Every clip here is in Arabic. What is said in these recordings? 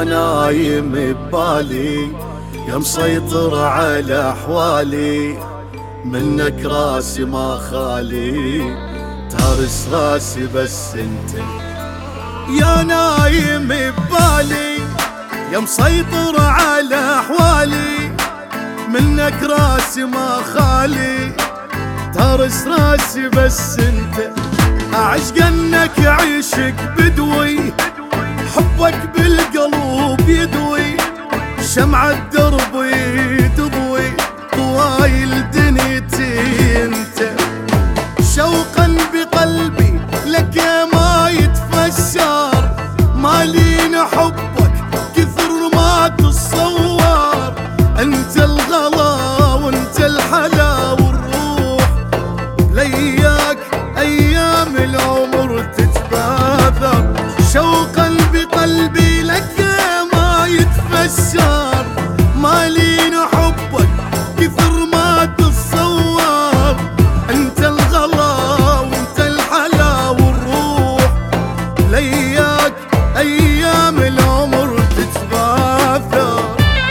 نايم ببالي يا مسيطر على أحوالي، منك راسي ما خالي، تهرس راسي بس انت. يا نايم ببالي يا مسيطر على أحوالي، منك راسي ما خالي، تهرس راسي بس انت. أعشق انك عيشك بدوي، حبك بالقلب يدوي، شمعة دربي تضوي طوايل دنيتي انت. شوقا بقلبي لك يا ما يتفسر، مالين حبك كثر ما تتصور، انت الغلا وانت الحلا والروح، لياك ايام العمر تتباثر. شوقا بقلبي لك يا ما يتفسر، مالين حبك كثر ما تتصور، انت الغلا وانت الحلا والروح، لياك ايام العمر تتباثر.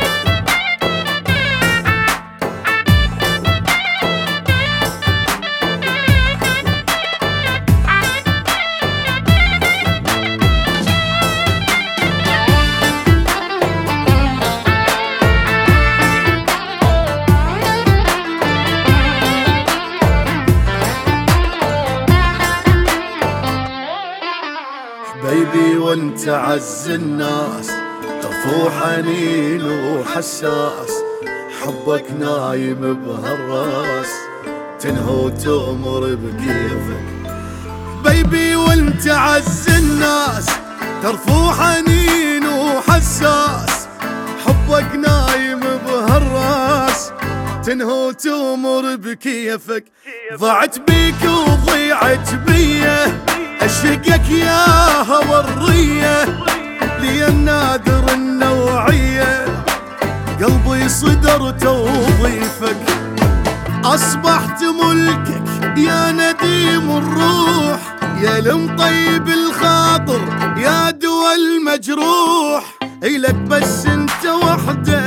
بيبي وانت عز الناس، طفو حنين وحساس، حبك نايم بهالراس، تنهى وتؤمر بكيفك. بيبي وانت عز الناس، ترفو حنين وحساس، حبك نايم بهالراس، تنهى وتؤمر بكيفك. ضعت بيك وضيعت بيه، أشقك يا هوى الرية، لي النادر النوعية، قلبي صدر توظيفك. أصبحت ملكك يا نديم الروح، يا المطيب الخاطر، يا دوا المجروح، إلك بس انت وحدك